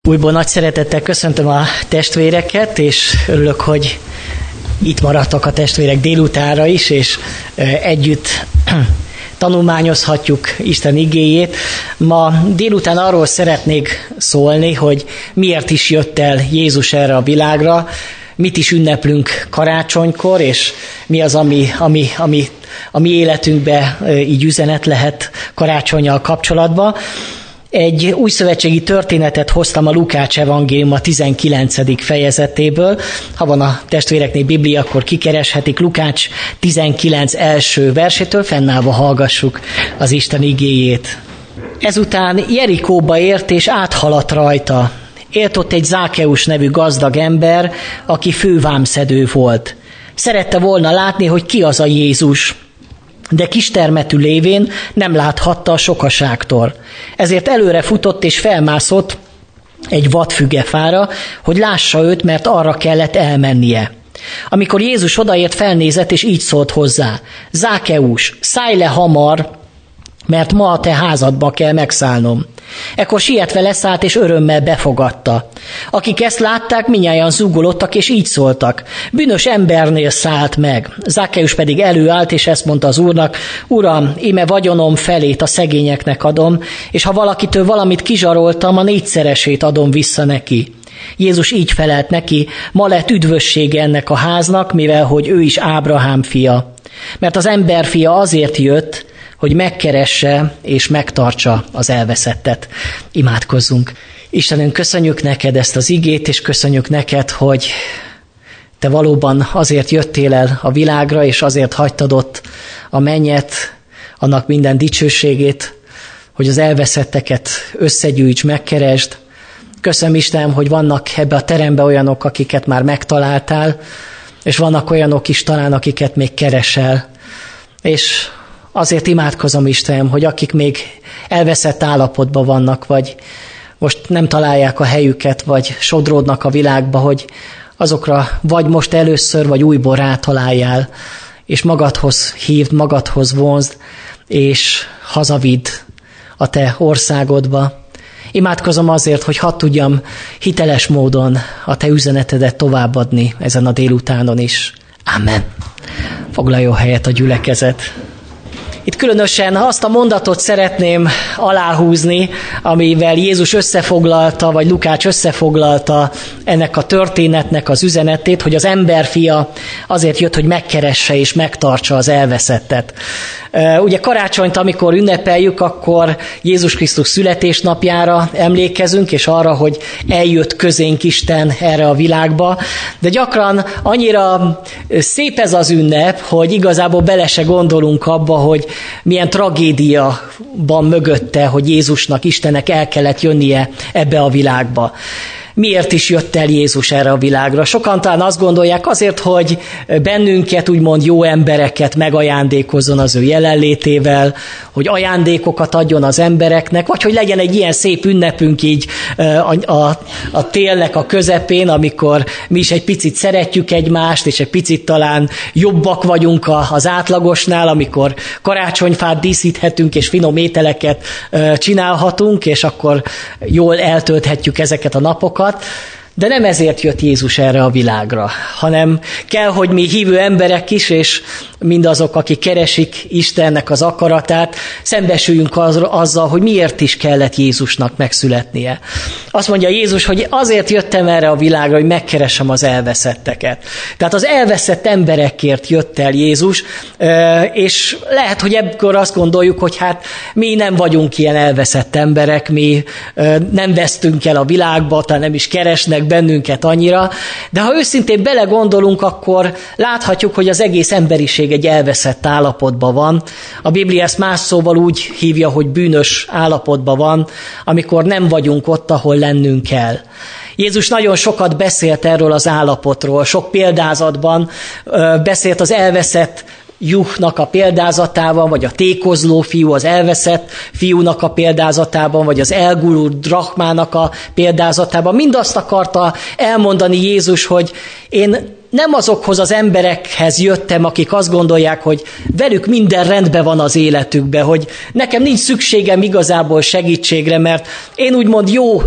Újból nagy szeretettel köszöntöm a testvéreket, és örülök, hogy itt maradtak a testvérek délutánra is, és együtt tanulmányozhatjuk Isten igéjét. Ma délután arról szeretnék szólni, hogy miért is jött el Jézus erre a világra, mit is ünneplünk karácsonykor, és mi az, ami a mi életünkbe így üzenet lehet karácsonnyal kapcsolatban. Egy újszövetségi történetet hoztam a Lukács evangélium a 19. fejezetéből. Ha van a testvéreknél Biblia, akkor kikereshetik Lukács 19 első versétől, fennállva hallgassuk az Isten igéjét. Ezután Jerikóba ért és áthaladt rajta. Élt ott egy Zákeus nevű gazdag ember, aki fővámszedő volt. Szerette volna látni, hogy ki az a Jézus, de kistermetű lévén nem láthatta a sokaságtól. Ezért előre futott és felmászott egy vadfügefára, hogy lássa őt, mert arra kellett elmennie. Amikor Jézus odaért, felnézett, és így szólt hozzá: Zákeus, szállj le hamar, mert ma a te házadba kell megszállnom. Ekkor sietve leszállt, és örömmel befogadta. Akik ezt látták, mindnyájan zúgolódtak, és így szóltak: bűnös embernél szállt meg. Zákeus pedig előállt, és ezt mondta az Úrnak: Uram, íme vagyonom felét a szegényeknek adom, és ha valakitől valamit kizsaroltam, a 4-szeresét adom vissza neki. Jézus így felelt neki: ma lett üdvössége ennek a háznak, mivel hogy ő is Ábrahám fia. Mert az emberfia azért jött, hogy megkeresse és megtartsa az elveszettet. Imádkozzunk. Istenünk, köszönjük neked ezt az igét, és köszönjük neked, hogy te valóban azért jöttél el a világra, és azért hagytad ott a mennyet, annak minden dicsőségét, hogy az elveszetteket összegyűjts, megkeresd. Köszönöm, Istenem, hogy vannak ebbe a terembe olyanok, akiket már megtaláltál, és vannak olyanok is talán, akiket még keresel. És azért imádkozom, Istenem, hogy akik még elveszett állapotban vannak, vagy most nem találják a helyüket, vagy sodródnak a világba, hogy azokra vagy most először, vagy újból rátaláljál, és magadhoz hívd, magadhoz vonzd, és hazavidd a te országodba. Imádkozom azért, hogy hadd tudjam hiteles módon a te üzenetedet továbbadni ezen a délutánon is. Amen. Foglaljon helyet a gyülekezet. Itt különösen azt a mondatot szeretném aláhúzni, amivel Jézus összefoglalta, vagy Lukács összefoglalta ennek a történetnek az üzenetét, hogy az emberfia azért jött, hogy megkeresse és megtartsa az elveszettet. Ugye karácsonyt, amikor ünnepeljük, akkor Jézus Krisztus születésnapjára emlékezünk, és arra, hogy eljött közénk Isten erre a világba, de gyakran annyira szép ez az ünnep, hogy igazából bele se gondolunk abba, hogy milyen tragédia van mögötte, hogy Jézusnak, Istennek el kellett jönnie ebbe a világba. Miért is jött el Jézus erre a világra? Sokan talán azt gondolják, azért, hogy bennünket, úgymond jó embereket megajándékozzon az ő jelenlétével, hogy ajándékokat adjon az embereknek, vagy hogy legyen egy ilyen szép ünnepünk így a télnek a közepén, amikor mi is egy picit szeretjük egymást, és egy picit talán jobbak vagyunk az átlagosnál, amikor karácsonyfát díszíthetünk, és finom ételeket csinálhatunk, és akkor jól eltölthetjük ezeket a napokat. De nem ezért jött Jézus erre a világra, hanem kell, hogy mi hívő emberek is, és mindazok, akik keresik Istennek az akaratát, szembesüljünk azzal, hogy miért is kellett Jézusnak megszületnie. Azt mondja Jézus, hogy azért jöttem erre a világra, hogy megkeresem az elveszetteket. Tehát az elveszett emberekért jött el Jézus, és lehet, hogy ebből azt gondoljuk, hogy hát mi nem vagyunk ilyen elveszett emberek, mi nem vesztünk el a világba, talán nem is keresnek bennünket annyira, de ha őszintén belegondolunk, akkor láthatjuk, hogy az egész emberiség egy elveszett állapotban van. A Biblia ezt más szóval úgy hívja, hogy bűnös állapotban van, amikor nem vagyunk ott, ahol lennünk kell. Jézus nagyon sokat beszélt erről az állapotról, sok példázatban beszélt az elveszett juhnak a példázatában, vagy a tékozló fiú az elveszett fiúnak a példázatában, vagy az elgurult drachmának a példázatában. Mindazt akarta elmondani Jézus, hogy én nem azokhoz az emberekhez jöttem, akik azt gondolják, hogy velük minden rendben van az életükben, hogy nekem nincs szükségem igazából segítségre, mert én úgymond jó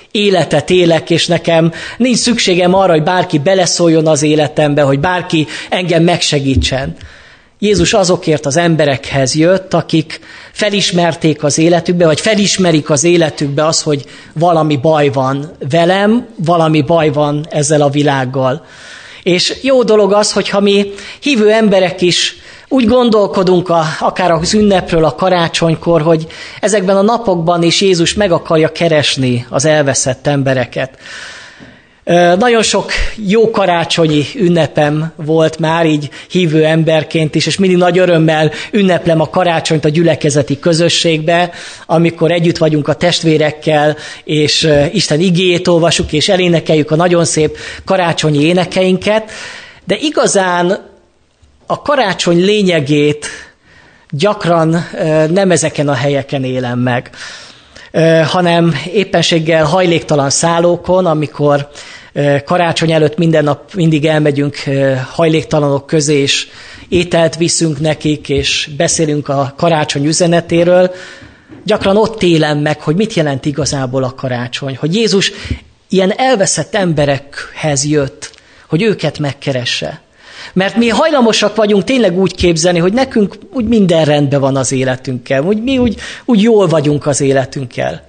életet élek, és nekem nincs szükségem arra, hogy bárki beleszóljon az életembe, hogy bárki engem megsegítsen. Jézus azokért az emberekhez jött, akik felismerték az életükbe, vagy felismerik az életükbe az, hogy valami baj van velem, valami baj van ezzel a világgal. És jó dolog az, hogyha mi hívő emberek is úgy gondolkodunk akár az ünnepről, a karácsonykor, hogy ezekben a napokban is Jézus meg akarja keresni az elveszett embereket. Nagyon sok jó karácsonyi ünnepem volt már így hívő emberként is, és mindig nagy örömmel ünneplem a karácsonyt a gyülekezeti közösségbe, amikor együtt vagyunk a testvérekkel, és Isten igéjét olvasjuk, és elénekeljük a nagyon szép karácsonyi énekeinket, de igazán a karácsony lényegét gyakran nem ezeken a helyeken élem meg, hanem éppenséggel hajléktalan szállókon, amikor karácsony előtt minden nap mindig elmegyünk hajléktalanok közé, és ételt viszünk nekik, és beszélünk a karácsony üzenetéről. Gyakran ott élem meg, hogy mit jelent igazából a karácsony, hogy Jézus ilyen elveszett emberekhez jött, hogy őket megkeresse. Mert mi hajlamosak vagyunk tényleg úgy képzelni, hogy nekünk úgy minden rendben van az életünkkel, hogy mi úgy jól vagyunk az életünkkel.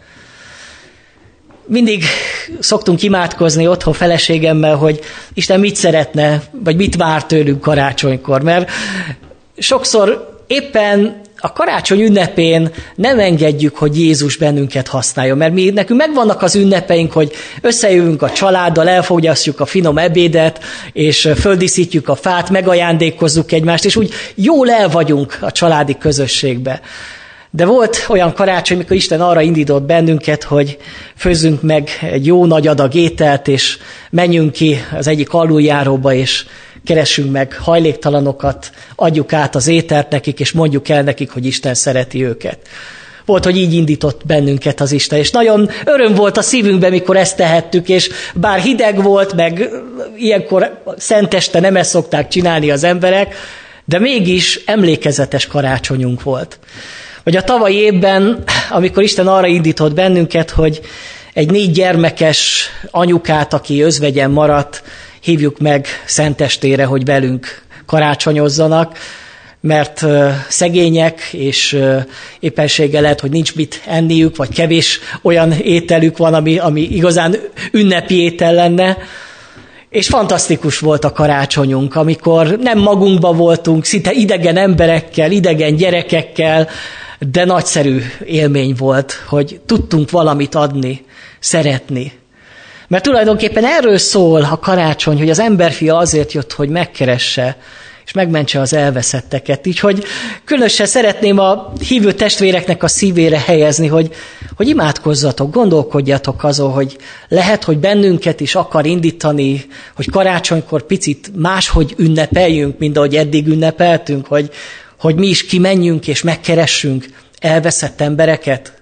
Mindig szoktunk imádkozni otthon feleségemmel, hogy Isten mit szeretne, vagy mit vár tőlünk karácsonykor, mert sokszor éppen a karácsony ünnepén nem engedjük, hogy Jézus bennünket használjon, mert nekünk megvannak az ünnepeink, hogy összejövünk a családdal, elfogyasztjuk a finom ebédet, és földíszítjük a fát, megajándékozzuk egymást, és úgy jól el vagyunk a családi közösségbe. De volt olyan karácsony, mikor Isten arra indított bennünket, hogy főzzünk meg egy jó nagy adag ételt, és menjünk ki az egyik aluljáróba, és keressünk meg hajléktalanokat, adjuk át az ételt nekik, és mondjuk el nekik, hogy Isten szereti őket. Volt, hogy így indított bennünket az Isten, és nagyon öröm volt a szívünkben, mikor ezt tehettük, és bár hideg volt, meg ilyenkor szenteste nem ezt szokták csinálni az emberek, de mégis emlékezetes karácsonyunk volt. Vagy a tavalyi évben, amikor Isten arra indított bennünket, hogy egy 4 gyermekes anyukát, aki özvegyen maradt, hívjuk meg szentestére, hogy velünk karácsonyozzanak, mert szegények, és éppenséggel lehet, hogy nincs mit enniük, vagy kevés olyan ételük van, ami igazán ünnepi étel lenne. És fantasztikus volt a karácsonyunk, amikor nem magunkba voltunk, szinte idegen emberekkel, idegen gyerekekkel, de nagyszerű élmény volt, hogy tudtunk valamit adni, szeretni. Mert tulajdonképpen erről szól a karácsony, hogy az emberfia azért jött, hogy megkeresse, és megmentse az elveszetteket. Így, hogy különösen szeretném a hívő testvéreknek a szívére helyezni, hogy imádkozzatok, gondolkodjatok azon, hogy lehet, hogy bennünket is akar indítani, hogy karácsonykor picit máshogy ünnepeljünk, mint ahogy eddig ünnepeltünk, hogy mi is kimenjünk és megkeressünk elveszett embereket.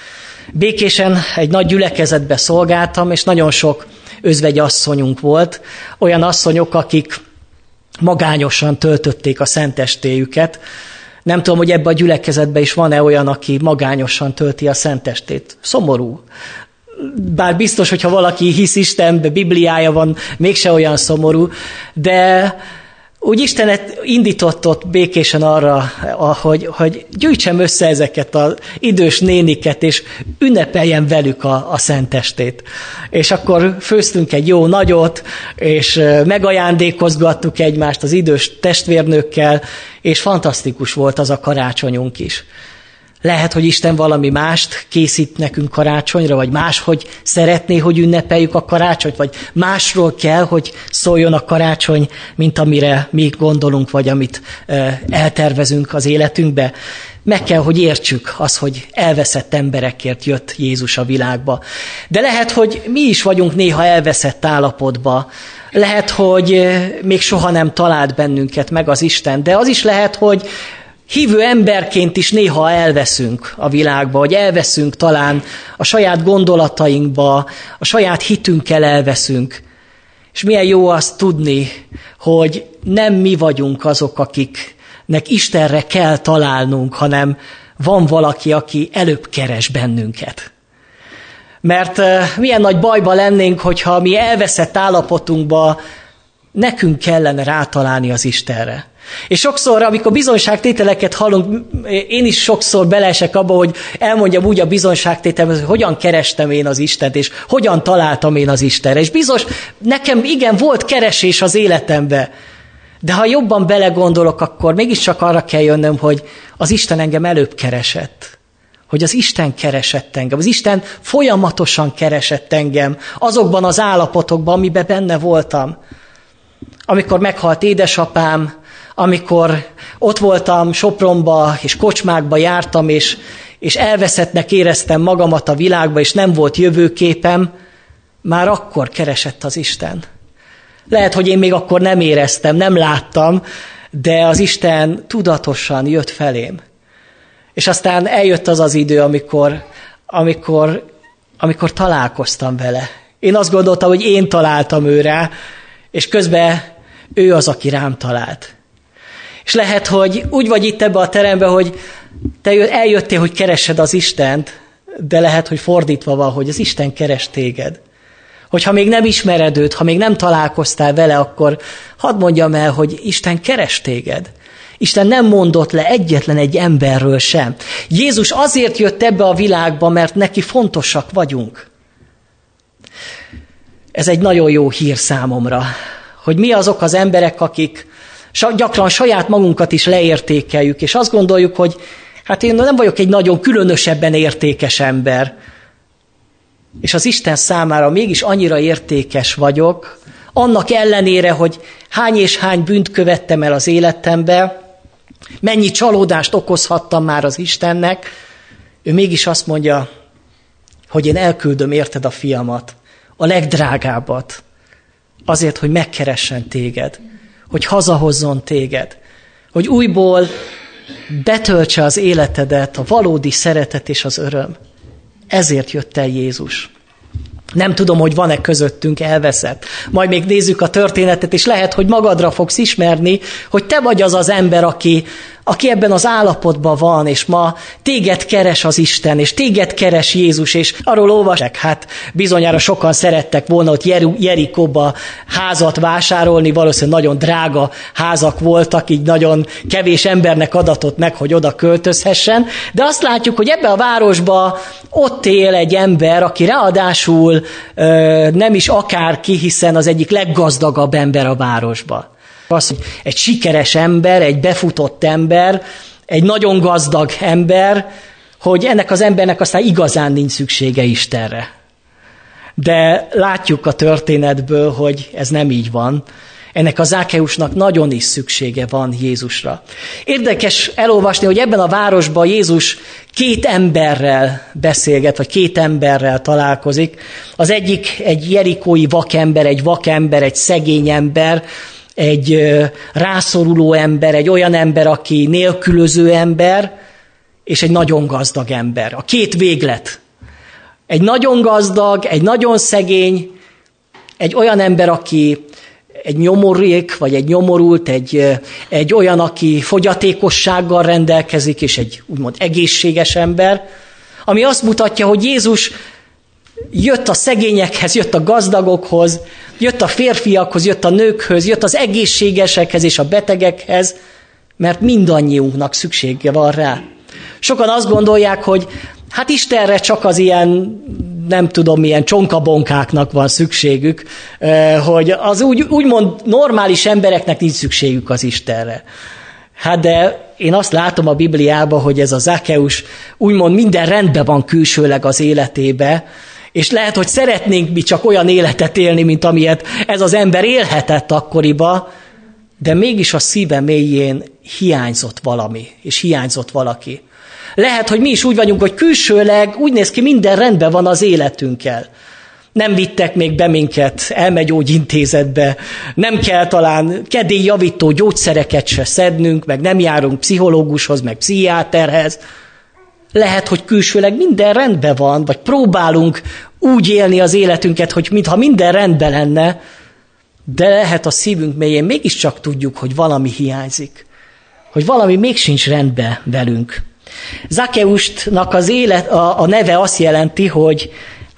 Békésen egy nagy gyülekezetbe szolgáltam, és nagyon sok özvegyasszonyunk volt, olyan asszonyok, akik magányosan töltötték a szentestéjüket. Nem tudom, hogy ebben a gyülekezetben is van-e olyan, aki magányosan tölti a szentestét. Szomorú. Bár biztos, hogyha valaki hisz Istenbe, Bibliája van, mégse olyan szomorú, de úgy Isten indított ott békésen arra, hogy gyűjtsem össze ezeket az idős néniket, és ünnepeljen velük a szentestét. És akkor főztünk egy jó nagyot, és megajándékozgattuk egymást az idős testvérnőkkel, és fantasztikus volt az a karácsonyunk is. Lehet, hogy Isten valami mást készít nekünk karácsonyra, vagy máshogy szeretné, hogy ünnepeljük a karácsonyt, vagy másról kell, hogy szóljon a karácsony, mint amire mi gondolunk, vagy amit eltervezünk az életünkbe. Meg kell, hogy értsük azt, hogy elveszett emberekért jött Jézus a világba. De lehet, hogy mi is vagyunk néha elveszett állapotba. Lehet, hogy még soha nem talált bennünket meg az Isten, de az is lehet, hogy hívő emberként is néha elveszünk a világba, vagy elveszünk talán a saját gondolatainkba, a saját hitünkkel elveszünk. És milyen jó azt tudni, hogy nem mi vagyunk azok, akiknek Istenre kell találnunk, hanem van valaki, aki előbb keres bennünket. Mert milyen nagy bajba lennénk, hogyha mi elveszett állapotunkba nekünk kellene rátalálni az Istenre. És sokszor, amikor bizonyságtételeket hallunk, én is sokszor beleesek abba, hogy elmondjam úgy a bizonyságtételben, hogy hogyan kerestem én az Istent, és hogyan találtam én az Istenre. És biztos, nekem igen, volt keresés az életemben, de ha jobban belegondolok, akkor mégiscsak arra kell jönnöm, hogy az Isten engem előbb keresett. Hogy az Isten keresett engem. Az Isten folyamatosan keresett engem azokban az állapotokban, amiben benne voltam. Amikor meghalt édesapám, amikor ott voltam Sopronba, és kocsmákba jártam, és elveszettnek éreztem magamat a világba, és nem volt jövőképem, már akkor keresett az Isten. Lehet, hogy én még akkor nem éreztem, nem láttam, de az Isten tudatosan jött felém. És aztán eljött az az idő, amikor találkoztam vele. Én azt gondoltam, hogy én találtam őre, és közben ő az, aki rám talált. És lehet, hogy úgy vagy itt ebbe a terembe, hogy te eljöttél, hogy keressed az Istent, de lehet, hogy fordítva van, hogy az Isten keres téged. Hogyha még nem ismered őt, ha még nem találkoztál vele, akkor hadd mondjam el, hogy Isten keres téged. Isten nem mondott le egyetlen egy emberről sem. Jézus azért jött ebbe a világba, mert neki fontosak vagyunk. Ez egy nagyon jó hír számomra, hogy mi azok az emberek, akik gyakran saját magunkat is leértékeljük, és azt gondoljuk, hogy hát én nem vagyok egy nagyon különösebben értékes ember, és az Isten számára mégis annyira értékes vagyok, annak ellenére, hogy hány és hány bűnt követtem el az életembe, mennyi csalódást okozhattam már az Istennek, ő mégis azt mondja, hogy én elküldöm érted a fiamat, a legdrágábbat, azért, hogy megkeressen téged, hogy hazahozzon téged, hogy újból betöltse az életedet a valódi szeretet és az öröm. Ezért jött el Jézus. Nem tudom, hogy van-e közöttünk elveszett. Majd még nézzük a történetet, és lehet, hogy magadra fogsz ismerni, hogy te vagy az az ember, aki ebben az állapotban van, és ma téged keres az Isten, és téged keres Jézus, és arról olvasok, hát bizonyára sokan szerettek volna ott Jerikóba házat vásárolni, valószínűleg nagyon drága házak voltak, így nagyon kevés embernek adatott meg, hogy oda költözhessen, de azt látjuk, hogy ebbe a városba ott él egy ember, aki ráadásul nem is akárki, hiszen az egyik leggazdagabb ember a városban. Az, hogy egy sikeres ember, egy befutott ember, egy nagyon gazdag ember, hogy ennek az embernek aztán igazán nincs szüksége Istenre. De látjuk a történetből, hogy ez nem így van. Ennek a Zákeusnak nagyon is szüksége van Jézusra. Érdekes elolvasni, hogy ebben a városban Jézus két emberrel beszélget, vagy két emberrel találkozik. Az egyik egy jerikói vakember, egy szegény ember, egy rászoruló ember, egy olyan ember, aki nélkülöző ember, és egy nagyon gazdag ember. A két véglet. Egy nagyon gazdag, egy nagyon szegény, egy olyan ember, aki egy nyomorék, vagy egy nyomorult, egy olyan, aki fogyatékossággal rendelkezik, és egy úgymond egészséges ember, ami azt mutatja, hogy Jézus jött a szegényekhez, jött a gazdagokhoz, jött a férfiakhoz, jött a nőkhöz, jött az egészségesekhez és a betegekhez, mert mindannyiunknak szüksége van rá. Sokan azt gondolják, hogy hát Istenre csak az ilyen, nem tudom milyen csonkabonkáknak van szükségük, hogy az úgymond normális embereknek nincs szükségük az Istenre. Hát de én azt látom a Bibliában, hogy ez a Zákeus úgymond minden rendben van külsőleg az életébe, és lehet, hogy szeretnénk mi csak olyan életet élni, mint amilyet ez az ember élhetett akkoriban, de mégis a szíve mélyén hiányzott valami, és hiányzott valaki. Lehet, hogy mi is úgy vagyunk, hogy külsőleg úgy néz ki, minden rendben van az életünkkel. Nem vittek még be minket elmegyógyintézetbe, nem kell talán kedélyjavító gyógyszereket se szednünk, meg nem járunk pszichológushoz, meg pszichiáterhez. Lehet, hogy külsőleg minden rendben van, vagy próbálunk úgy élni az életünket, hogy mintha minden rendben lenne, de lehet a szívünk mélyén mégiscsak tudjuk, hogy valami hiányzik, hogy valami még sincs rendben velünk. Zákeusnak a neve azt jelenti, hogy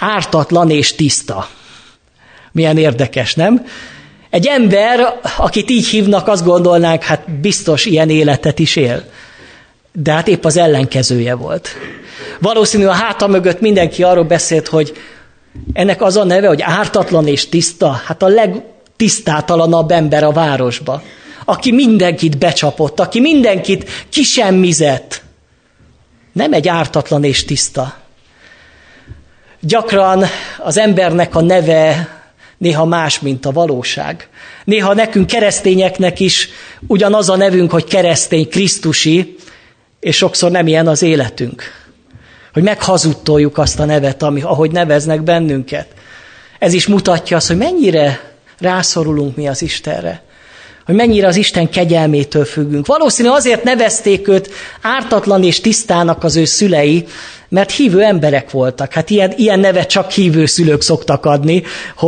ártatlan és tiszta. Milyen érdekes, nem? Egy ember, akit így hívnak, azt gondolnánk, hát biztos ilyen életet is él. De hát épp az ellenkezője volt. Valószínű a háta mögött mindenki arról beszélt, hogy ennek az a neve, hogy ártatlan és tiszta, hát a legtisztátalanabb ember a városba. Aki mindenkit becsapott, aki mindenkit kisemmizett. Nem egy ártatlan és tiszta. Gyakran az embernek a neve néha más, mint a valóság. Néha nekünk keresztényeknek is ugyanaz a nevünk, hogy keresztény, krisztusi, és sokszor nem ilyen az életünk. Hogy meghazudtoljuk azt a nevet, ahogy neveznek bennünket. Ez is mutatja azt, hogy mennyire rászorulunk mi az Istenre. Hogy mennyire az Isten kegyelmétől függünk. Valószínű azért nevezték őt ártatlan és tisztának az ő szülei, mert hívő emberek voltak. Hát ilyen nevet csak hívő szülők szoktak adni,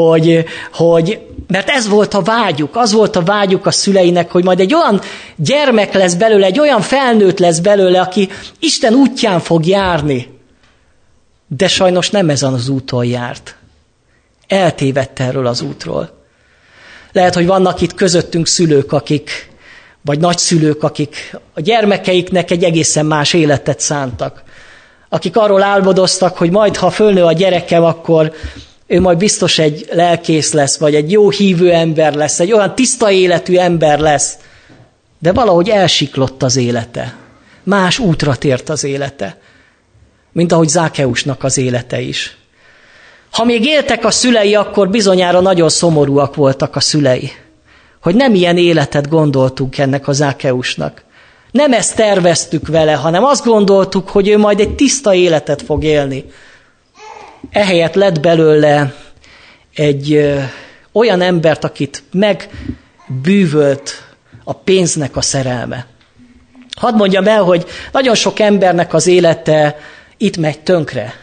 mert ez volt a vágyuk, az volt a vágyuk a szüleinek, hogy majd egy olyan gyermek lesz belőle, egy olyan felnőtt lesz belőle, aki Isten útján fog járni. De sajnos nem ezen az úton járt. Eltévedt erről az útról. Lehet, hogy vannak itt közöttünk szülők, vagy nagyszülők, akik a gyermekeiknek egy egészen más életet szántak. Akik arról álmodoztak, hogy majd, ha fölnő a gyerekem, akkor ő majd biztos egy lelkész lesz, vagy egy jó hívő ember lesz, egy olyan tiszta életű ember lesz. De valahogy elsiklott az élete. Más útra tért az élete. Mint ahogy Zákeusnak az élete is. Ha még éltek a szülei, akkor bizonyára nagyon szomorúak voltak a szülei. Hogy nem ilyen életet gondoltunk ennek a Zákeusnak. Nem ezt terveztük vele, hanem azt gondoltuk, hogy ő majd egy tiszta életet fog élni. Ehelyett lett belőle egy olyan embert, akit megbűvölt a pénznek a szerelme. Hadd mondjam el, hogy nagyon sok embernek az élete itt megy tönkre.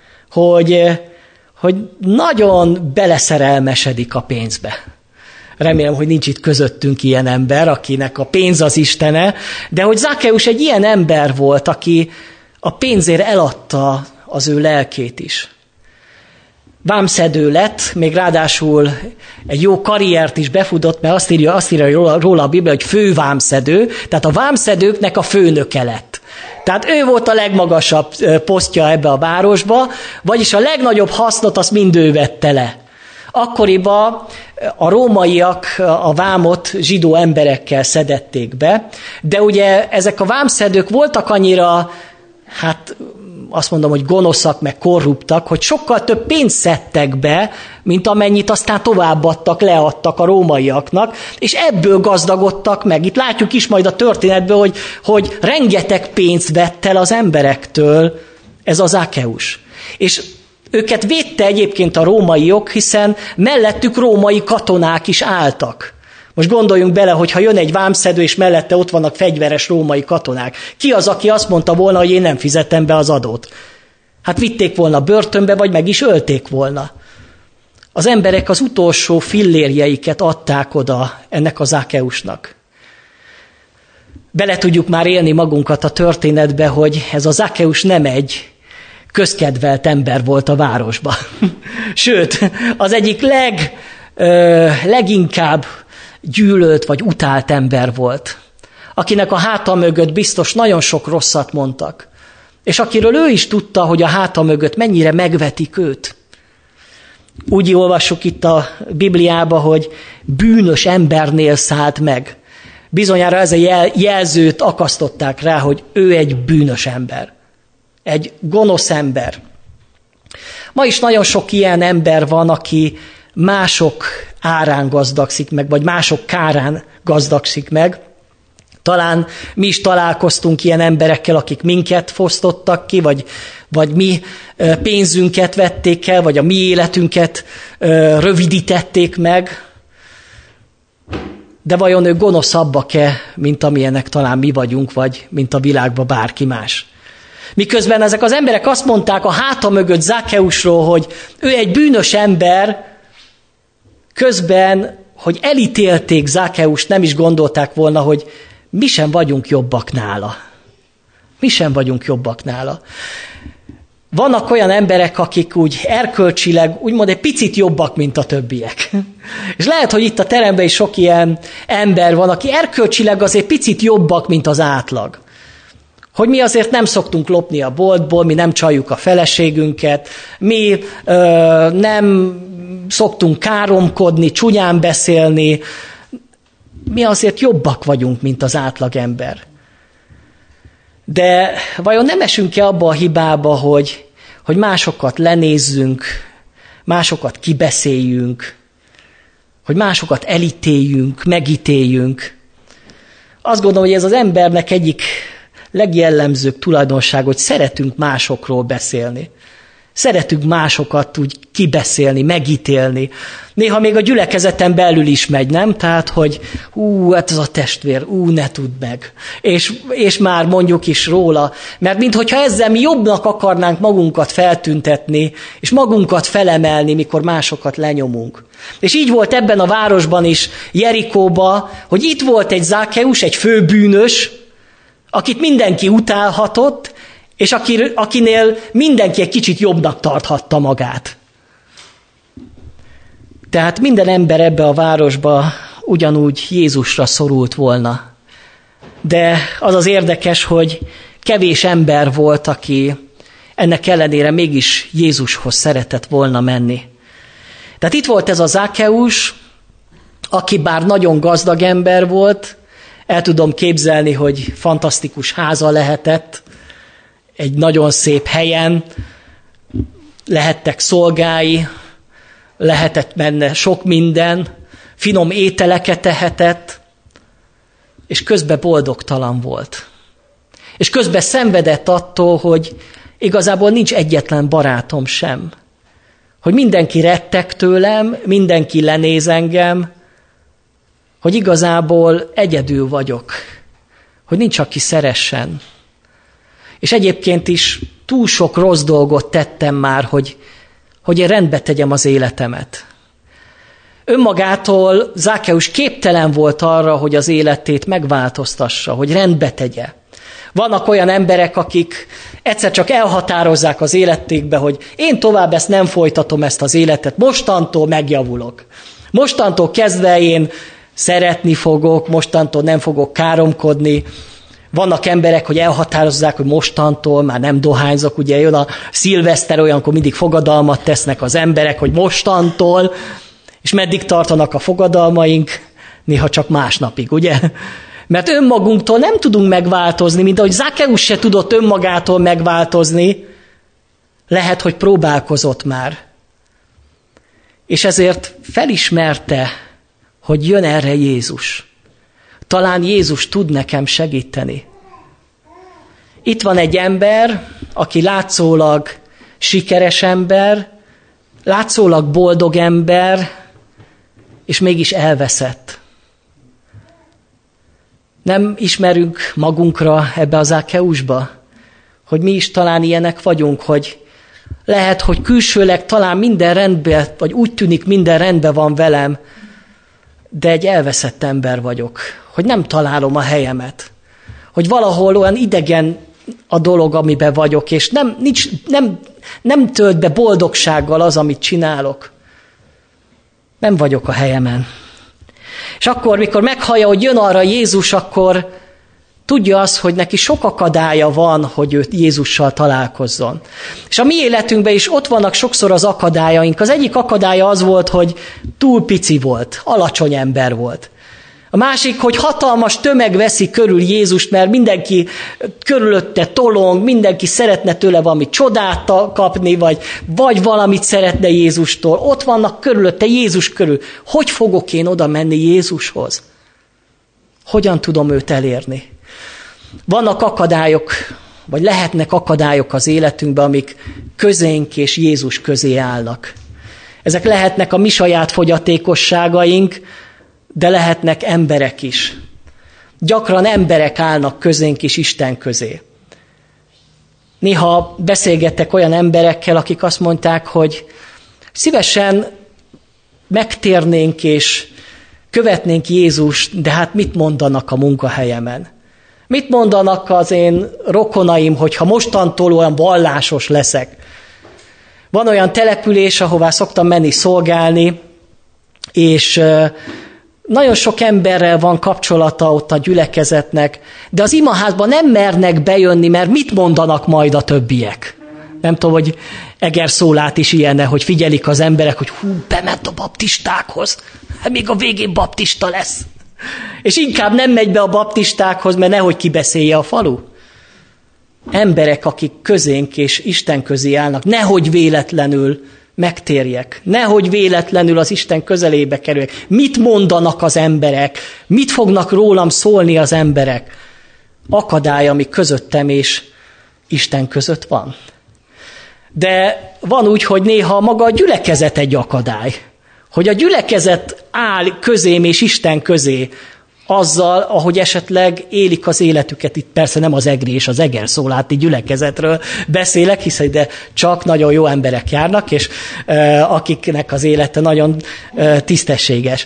Hogy nagyon beleszerelmesedik a pénzbe. Remélem, hogy nincs itt közöttünk ilyen ember, akinek a pénz az istene, de hogy Zákeus egy ilyen ember volt, aki a pénzért eladta az ő lelkét is. Vámszedő lett, még ráadásul egy jó karriert is befutott, mert azt írja róla a Biblia, hogy fővámszedő, tehát a vámszedőknek a főnöke lett. Tehát ő volt a legmagasabb posztja ebbe a városba, vagyis a legnagyobb hasznot azt mind ő vette le. Akkoriban a rómaiak a vámot zsidó emberekkel szedették be, de ugye ezek a vámszedők voltak annyira, hát azt mondom, hogy gonoszak, meg korruptak, hogy sokkal több pénzt szedtek be, mint amennyit aztán továbbadtak, leadtak a rómaiaknak, és ebből gazdagodtak meg. Itt látjuk is majd a történetből, hogy rengeteg pénzt vett el az emberektől ez az Zákeus. És őket védte egyébként a rómaiok, hiszen mellettük római katonák is álltak. Most gondoljunk bele, hogy ha jön egy vámszedő, és mellette ott vannak fegyveres római katonák. Ki az, aki azt mondta volna, hogy én nem fizetem be az adót? Hát vitték volna börtönbe, vagy meg is ölték volna. Az emberek az utolsó fillérjeiket adták oda ennek a Zákeusnak. Bele tudjuk már élni magunkat a történetbe, hogy ez a Zákeus nem egy közkedvelt ember volt a városban. Sőt, az egyik leginkább gyűlölt vagy utált ember volt, akinek a háta mögött biztos nagyon sok rosszat mondtak, és akiről ő is tudta, hogy a háta mögött mennyire megvetik őt. Úgy olvassuk itt a Bibliába, hogy bűnös embernél szállt meg. Bizonyára ez a jelzőt akasztották rá, hogy ő egy bűnös ember. Egy gonosz ember. Ma is nagyon sok ilyen ember van, aki mások árán gazdagszik meg, vagy mások kárán gazdagszik meg. Talán mi is találkoztunk ilyen emberekkel, akik minket fosztottak ki, vagy mi pénzünket vették el, vagy a mi életünket rövidítették meg. De vajon ők gonoszabbak-e, mint amilyenek talán mi vagyunk, vagy mint a világban bárki más? Miközben ezek az emberek azt mondták a háta mögött Zákeusról, hogy ő egy bűnös ember, közben, hogy elítélték Zákeust, nem is gondolták volna, hogy mi sem vagyunk jobbak nála. Mi sem vagyunk jobbak nála. Vannak olyan emberek, akik úgy erkölcsileg úgymond egy picit jobbak, mint a többiek. És lehet, hogy itt a teremben is sok ilyen ember van, aki erkölcsileg azért picit jobbak, mint az átlag. Hogy mi azért nem szoktunk lopni a boltból, mi nem csaljuk a feleségünket, mi nem szoktunk káromkodni, csúnyán beszélni, mi azért jobbak vagyunk, mint az átlag ember. De vajon nem esünk-e abba a hibába, hogy másokat lenézzünk, másokat kibeszéljünk, hogy másokat elítéljünk, megítéljünk? Azt gondolom, hogy ez az embernek egyik legjellemzőbb tulajdonság, hogy szeretünk másokról beszélni. Szeretünk másokat úgy kibeszélni, megítélni. Néha még a gyülekezeten belül is megy, nem? Tehát, hogy hát ez a testvér, ne tudd meg. És már mondjuk is róla. Mert minthogyha ezzel mi jobbnak akarnánk magunkat feltüntetni, és magunkat felemelni, mikor másokat lenyomunk. És így volt ebben a városban is, Jerikóban, hogy itt volt egy Zákeus, egy főbűnös, akit mindenki utálhatott, és akinél mindenki egy kicsit jobbnak tarthatta magát. Tehát minden ember ebbe a városba ugyanúgy Jézusra szorult volna. De az az érdekes, hogy kevés ember volt, aki ennek ellenére mégis Jézushoz szeretett volna menni. Tehát itt volt ez a Zákeus, aki bár nagyon gazdag ember volt, el tudom képzelni, hogy fantasztikus háza lehetett, egy nagyon szép helyen, lehettek szolgái, lehetett benne sok minden, finom ételeket tehetett, és közben boldogtalan volt. És közben szenvedett attól, hogy igazából nincs egyetlen barátom sem. Hogy mindenki retteg tőlem, mindenki lenéz engem, hogy igazából egyedül vagyok, hogy nincs, aki szeressen. És egyébként is túl sok rossz dolgot tettem már, hogy én rendbe tegyem az életemet. Önmagától Zákeus képtelen volt arra, hogy az életét megváltoztassa, hogy rendbe tegye. Vannak olyan emberek, akik egyszer csak elhatározzák az életükbe, hogy én tovább ezt nem folytatom, ezt az életet, mostantól megjavulok. Mostantól kezdve én szeretni fogok, mostantól nem fogok káromkodni. Vannak emberek, hogy elhatározzák, hogy mostantól már nem dohányzok, ugye jön a szilveszter, olyankor mindig fogadalmat tesznek az emberek, hogy mostantól, és meddig tartanak a fogadalmaink? Néha csak másnapig, ugye? Mert önmagunktól nem tudunk megváltozni, mint ahogy Zákeus se tudott önmagától megváltozni, lehet, hogy próbálkozott már. És ezért felismerte, hogy jön erre Jézus. Talán Jézus tud nekem segíteni. Itt van egy ember, aki látszólag sikeres ember, látszólag boldog ember, és mégis elveszett. Nem ismerünk magunkra ebbe az Zákeusba, hogy mi is talán ilyenek vagyunk, hogy lehet, hogy külsőleg talán minden rendben, vagy úgy tűnik minden rendben van velem, de egy elveszett ember vagyok, hogy nem találom a helyemet, hogy valahol olyan idegen a dolog, amiben vagyok, és nem tölt be boldogsággal az, amit csinálok. Nem vagyok a helyemen. És akkor, mikor meghallja, hogy jön arra Jézus, akkor tudja azt, hogy neki sok akadálya van, hogy ő Jézussal találkozzon. És a mi életünkben is ott vannak sokszor az akadályaink. Az egyik akadálya az volt, hogy túl pici volt, alacsony ember volt. A másik, hogy hatalmas tömeg veszi körül Jézust, mert mindenki körülötte tolong, mindenki szeretne tőle valami csodát kapni, vagy valamit szeretne Jézustól. Ott vannak körülötte Jézus körül. Hogy fogok én oda menni Jézushoz? Hogyan tudom őt elérni? Vannak akadályok, vagy lehetnek akadályok az életünkben, amik közénk és Jézus közé állnak. Ezek lehetnek a mi saját fogyatékosságaink, de lehetnek emberek is. Gyakran emberek állnak közénk is Isten közé. Néha beszélgettek olyan emberekkel, akik azt mondták, hogy szívesen megtérnénk és követnénk Jézust, de hát mit mondanak a munkahelyemen? Mit mondanak az én rokonaim, hogyha mostantól olyan vallásos leszek? Van olyan település, ahová szoktam menni szolgálni, és nagyon sok emberrel van kapcsolata ott a gyülekezetnek, de az imaházba nem mernek bejönni, mert mit mondanak majd a többiek? Nem tudom, hogy Egerszólát is ilyenne, hogy figyelik az emberek, hogy bement a baptistákhoz, még a végén baptista lesz. És inkább nem megy be a baptistákhoz, mert nehogy kibeszélje a falu. Emberek, akik közénk és Isten közé állnak, nehogy véletlenül megtérjek, nehogy véletlenül az Isten közelébe kerüljek. Mit mondanak az emberek? Mit fognak rólam szólni az emberek? Akadály, ami közöttem és Isten között van. De van úgy, hogy néha maga a gyülekezet egy akadály. Hogy a gyülekezet áll közém és Isten közé azzal, ahogy esetleg élik az életüket. Itt persze nem az Egri és az Egerszóláti gyülekezetről beszélek, hiszen ide csak nagyon jó emberek járnak, és akiknek az élete nagyon tisztességes.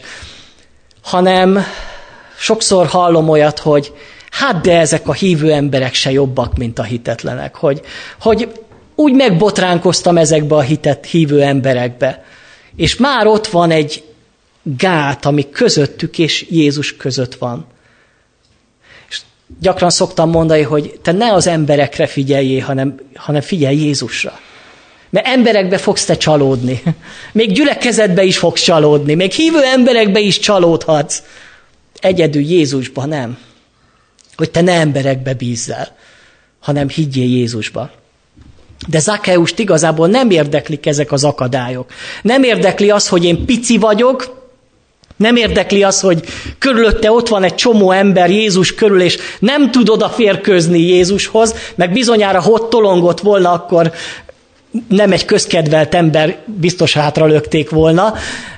Hanem sokszor hallom olyat, hogy hát de ezek a hívő emberek se jobbak, mint a hitetlenek. Hogy úgy megbotránkoztam ezekbe a hívő emberekbe. És már ott van egy gát, ami közöttük és Jézus között van. És gyakran szoktam mondani, hogy te ne az emberekre figyeljél, hanem figyelj Jézusra. Mert emberekbe fogsz te csalódni. Még gyülekezetbe is fogsz csalódni. Még hívő emberekbe is csalódhatsz. Egyedül Jézusba nem. Hogy te ne emberekbe bízzál, hanem higgyél Jézusba. De Zakkeust igazából nem érdeklik ezek az akadályok. Nem érdekli az, hogy én pici vagyok, nem érdekli az, hogy körülötte ott van egy csomó ember Jézus körül, és nem tud odaférkőzni Jézushoz, meg bizonyára, ha ott tolongott volna, akkor nem egy közkedvelt ember biztos hátra lökték volna.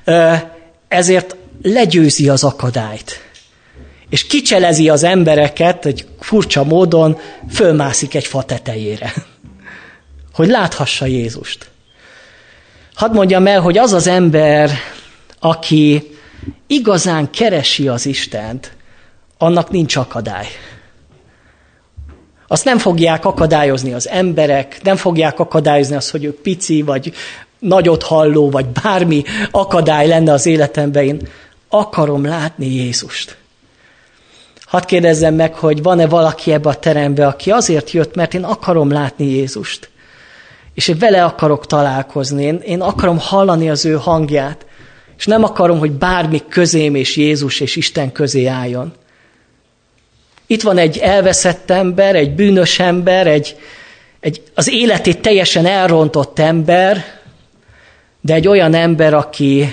Ezért legyőzi az akadályt. És kicselezi az embereket, egy furcsa módon fölmászik egy fa tetejére, hogy láthassa Jézust. Hadd mondjam el, hogy az az ember, aki igazán keresi az Istent, annak nincs akadály. Azt nem fogják akadályozni az emberek, nem fogják akadályozni azt, hogy ő pici, vagy nagyot halló, vagy bármi akadály lenne az életemben. Én akarom látni Jézust. Hadd kérdezzem meg, hogy van-e valaki ebbe a terembe, aki azért jött, mert én akarom látni Jézust. És én vele akarok találkozni, én akarom hallani az ő hangját, és nem akarom, hogy bármi közém és Jézus és Isten közé álljon. Itt van egy elveszett ember, egy bűnös ember, az életét teljesen elrontott ember, de egy olyan ember, aki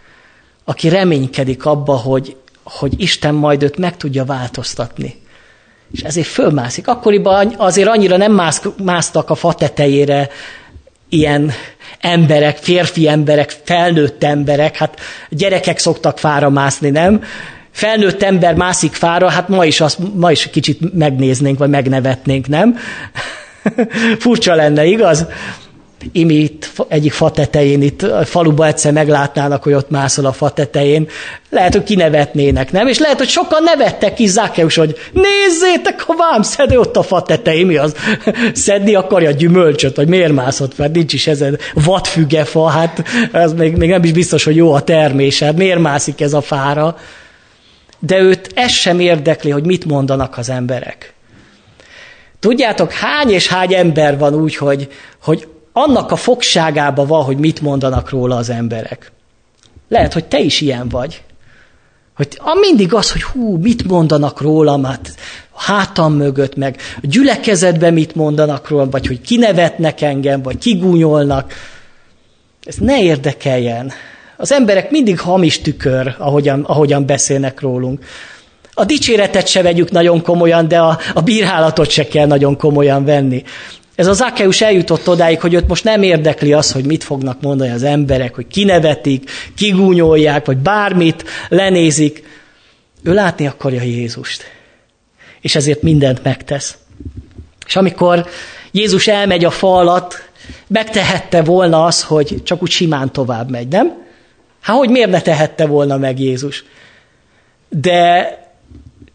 reménykedik abba, hogy Isten majd őt meg tudja változtatni. És ezért fölmászik. Akkoriban azért annyira nem másztak a fa tetejére ilyen emberek, férfi emberek, felnőtt emberek, hát gyerekek szoktak fára mászni, nem? Felnőtt ember mászik fára, hát ma is kicsit megnéznénk, vagy megnevetnénk, nem? Furcsa lenne, igaz? Imi itt egyik fa tetején, itt a faluban egyszer meglátnának, hogy ott mászol a fa tetején. Lehet, hogy kinevetnének, nem? És lehet, hogy sokan nevettek ki Zakkeus, hogy nézzétek a vámszedő ott a fa tetején, mi az? Szedni akarja gyümölcsöt, vagy miért mászott fel? Nincs is ezen vadfügefa, hát ez még nem is biztos, hogy jó a termés, hát miért mászik ez a fára? De őt ez sem érdekli, hogy mit mondanak az emberek. Tudjátok, hány és hány ember van úgy, hogy annak a fogságában van, hogy mit mondanak róla az emberek. Lehet, hogy te is ilyen vagy. Hogy mindig az, hogy mit mondanak rólam, hát hátam mögött, meg a gyülekezetben mit mondanak rólam, vagy hogy kinevetnek engem, vagy kigúnyolnak. Ez ne érdekeljen. Az emberek mindig hamis tükör, ahogyan beszélnek rólunk. A dicséretet se vegyük nagyon komolyan, de a bírhálatot se kell nagyon komolyan venni. Ez a Zakkeus eljutott odáig, hogy őt most nem érdekli az, hogy mit fognak mondani az emberek, hogy kinevetik, kigúnyolják, vagy bármit lenézik. Ő látni akarja Jézust. És ezért mindent megtesz. És amikor Jézus elmegy a fa alatt, megtehette volna az, hogy csak úgy simán tovább megy, nem? Hát hogy miért ne tehette volna meg Jézus? De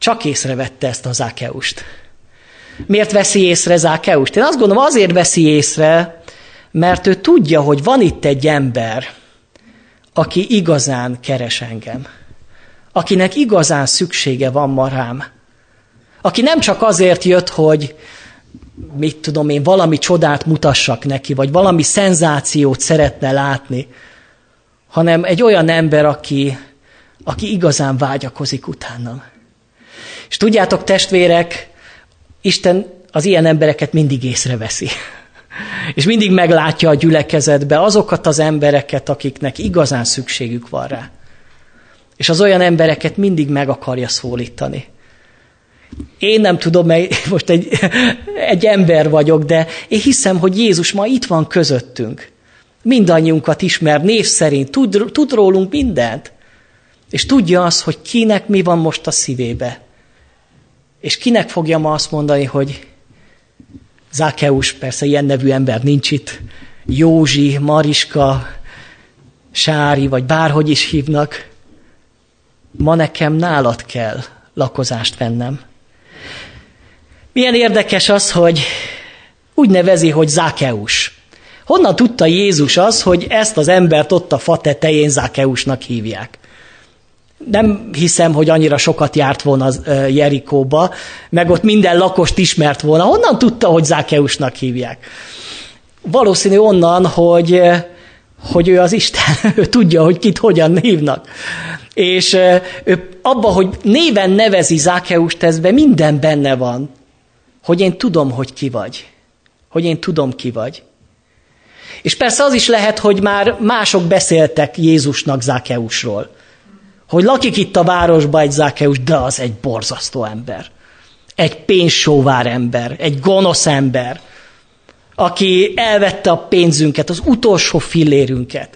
csak észrevette ezt a Zákeust. Miért veszi észre Zákeust? Én azt gondolom, azért veszi észre, mert ő tudja, hogy van itt egy ember, aki igazán keres engem. Akinek igazán szüksége van ma rám. Aki nem csak azért jött, hogy mit tudom én, valami csodát mutassak neki, vagy valami szenzációt szeretne látni, hanem egy olyan ember, aki igazán vágyakozik utánam. És tudjátok, testvérek, Isten az ilyen embereket mindig észreveszi. És mindig meglátja a gyülekezetbe azokat az embereket, akiknek igazán szükségük van rá. És az olyan embereket mindig meg akarja szólítani. Én nem tudom, mert most egy ember vagyok, de én hiszem, hogy Jézus ma itt van közöttünk. Mindannyiunkat ismer név szerint, tud rólunk mindent. És tudja azt, hogy kinek mi van most a szívébe. És kinek fogja ma azt mondani, hogy Zákeus, persze ilyen nevű ember nincs itt, Józsi, Mariska, Sári, vagy bárhogy is hívnak, ma nekem nálad kell lakozást vennem. Milyen érdekes az, hogy úgy nevezi, hogy Zákeus. Honnan tudta Jézus az, hogy ezt az embert ott a fa tetején Zákeusnak hívják? Nem hiszem, hogy annyira sokat járt volna Jerikóba, meg ott minden lakost ismert volna. Honnan tudta, hogy Zákeusnak hívják? Valószínű onnan, hogy ő az Isten, ő tudja, hogy kit hogyan hívnak. És ő abba, hogy néven nevezi Zákeust, ezben minden benne van, hogy én tudom, hogy ki vagy. Hogy én tudom, ki vagy. És persze az is lehet, hogy már mások beszéltek Jézusnak Zákeusról. Hogy lakik itt a városban egy Zákeus, de az egy borzasztó ember. Egy pénzsóvár ember, egy gonosz ember, aki elvette a pénzünket, az utolsó fillérünket.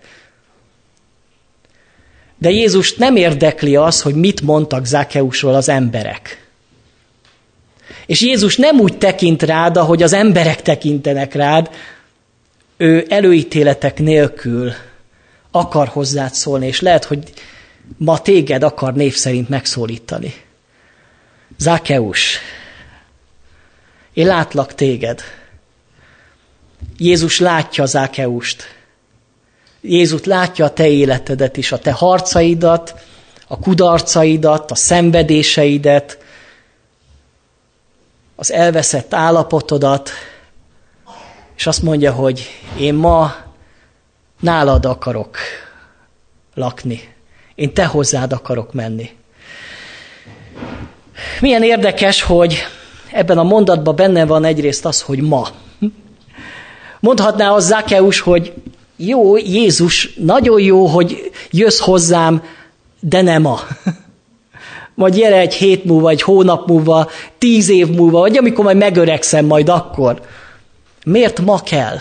De Jézus nem érdekli az, hogy mit mondtak Zákeusról az emberek. És Jézus nem úgy tekint rád, ahogy az emberek tekintenek rád, ő előítéletek nélkül akar hozzád szólni, és lehet, hogy ma téged akar név szerint megszólítani. Zákeus, én látlak téged. Jézus látja Zákeust. Jézus látja a te életedet is, a te harcaidat, a kudarcaidat, a szenvedéseidet, az elveszett állapotodat, és azt mondja, hogy én ma nálad akarok lakni. Én te hozzád akarok menni. Milyen érdekes, hogy ebben a mondatban benne van egyrészt az, hogy ma. Mondhatná az Zákeus, hogy jó, Jézus, nagyon jó, hogy jössz hozzám, de nem ma. Majd gyere egy hét múlva, egy hónap múlva, 10 év múlva, vagy amikor majd megöregszem, majd akkor. Miért ma kell?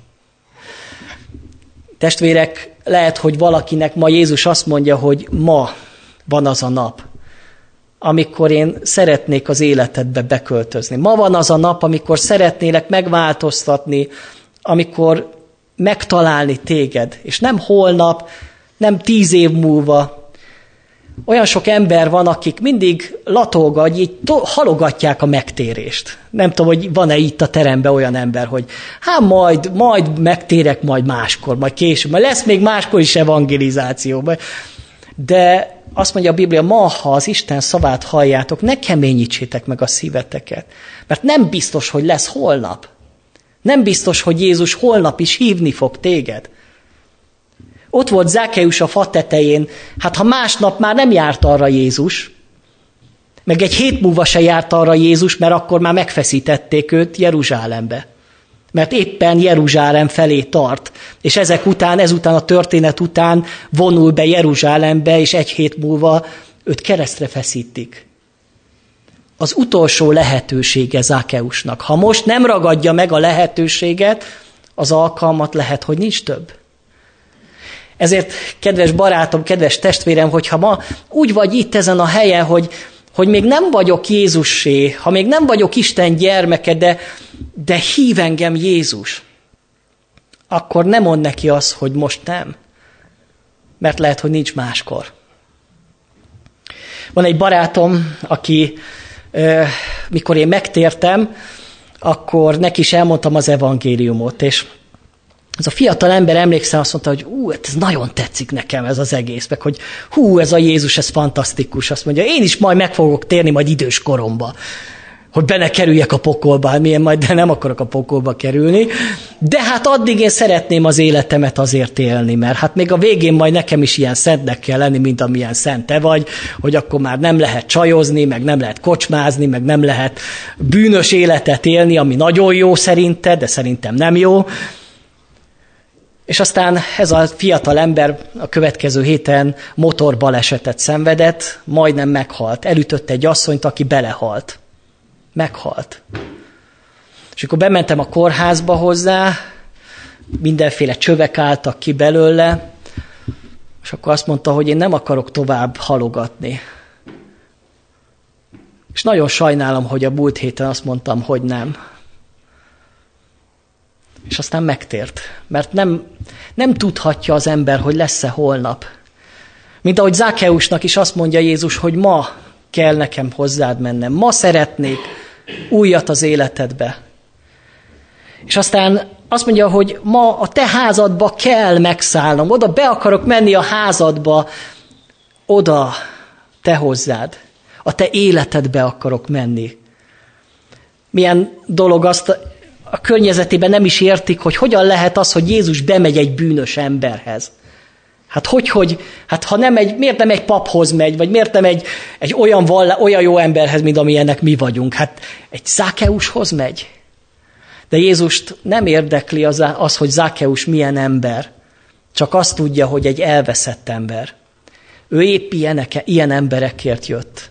Testvérek, lehet, hogy valakinek ma Jézus azt mondja, hogy ma van az a nap, amikor én szeretnék az életedbe beköltözni. Ma van az a nap, amikor szeretnélek megváltoztatni, amikor megtalálni téged. És nem holnap, nem 10 év múlva. Olyan sok ember van, akik mindig latolgatják, így halogatják a megtérést. Nem tudom, hogy van-e itt a teremben olyan ember, hogy hát majd megtérek, majd máskor, majd később, majd lesz még máskor is evangelizáció. De azt mondja a Biblia, ma, ha az Isten szavát halljátok, ne keményítsétek meg a szíveteket. Mert nem biztos, hogy lesz holnap. Nem biztos, hogy Jézus holnap is hívni fog téged. Ott volt Zákeus a fa tetején, hát ha másnap már nem járt arra Jézus, meg egy hét múlva se járt arra Jézus, mert akkor már megfeszítették őt Jeruzsálembe. Mert éppen Jeruzsálem felé tart, és ezután a történet után vonul be Jeruzsálembe, és egy hét múlva őt keresztre feszítik. Az utolsó lehetősége Zákeusnak. Ha most nem ragadja meg a lehetőséget, az alkalmat lehet, hogy nincs több. Ezért, kedves barátom, kedves testvérem, hogyha ma úgy vagy itt ezen a helyen, hogy még nem vagyok Jézussé, ha még nem vagyok Isten gyermeke, de hív engem Jézus, akkor nem mondd neki azt, hogy most nem. Mert lehet, hogy nincs máskor. Van egy barátom, aki, mikor én megtértem, akkor neki is elmondtam az evangéliumot, és ez a fiatal ember, emlékszem, azt mondta, hogy ez nagyon tetszik nekem ez az egész, meg hogy ez a Jézus, ez fantasztikus. Azt mondja, én is majd meg fogok térni majd idős koromba, hogy benne kerüljek a pokolba, milyen majd, de nem akarok a pokolba kerülni. De hát addig én szeretném az életemet azért élni, mert hát még a végén majd nekem is ilyen szentnek kell lenni, mint amilyen szent te vagy, hogy akkor már nem lehet csajozni, meg nem lehet kocsmázni, meg nem lehet bűnös életet élni, ami nagyon jó szerinted, de szerintem nem jó. És aztán ez a fiatal ember a következő héten motorbalesetet szenvedett, majdnem meghalt. Elütött egy asszonyt, aki belehalt. Meghalt. És akkor bementem a kórházba hozzá, mindenféle csövek álltak ki belőle, és akkor azt mondta, hogy én nem akarok tovább halogatni. És nagyon sajnálom, hogy a múlt héten azt mondtam, hogy nem. És aztán megtért, mert nem tudhatja az ember, hogy lesz-e holnap. Mint ahogy Zákeusnak is azt mondja Jézus, hogy ma kell nekem hozzád mennem, ma szeretnék újat az életedbe. És aztán azt mondja, hogy ma a te házadba kell megszállnom, oda be akarok menni a házadba, oda te hozzád, a te életedbe akarok menni. Milyen dolog azt a környezetében nem is értik, hogy hogyan lehet az, hogy Jézus bemegy egy bűnös emberhez. Hát miért nem egy paphoz megy, vagy miért nem egy olyan jó emberhez, mint amilyennek mi vagyunk? Hát egy Zákeushoz megy. De Jézust nem érdekli az, hogy Zákeus milyen ember. Csak azt tudja, hogy egy elveszett ember. Ő épp ilyen emberekért jött.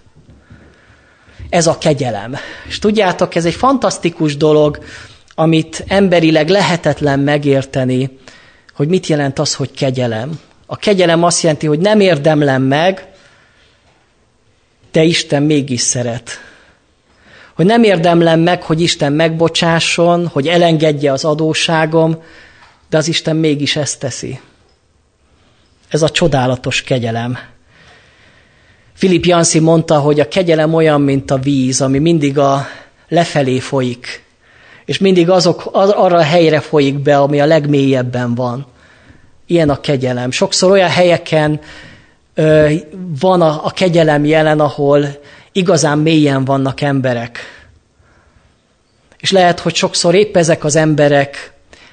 Ez a kegyelem. És tudjátok, ez egy fantasztikus dolog, amit emberileg lehetetlen megérteni, hogy mit jelent az, hogy kegyelem. A kegyelem azt jelenti, hogy nem érdemlem meg, de Isten mégis szeret. Hogy nem érdemlem meg, hogy Isten megbocsásson, hogy elengedje az adósságom, de az Isten mégis ezt teszi. Ez a csodálatos kegyelem. Philip Yancey mondta, hogy a kegyelem olyan, mint a víz, ami mindig lefelé folyik, és mindig arra a helyre folyik be, ami a legmélyebben van. Ilyen a kegyelem. Sokszor olyan helyeken van a kegyelem jelen, ahol igazán mélyen vannak emberek. És lehet, hogy sokszor épp ezek az emberek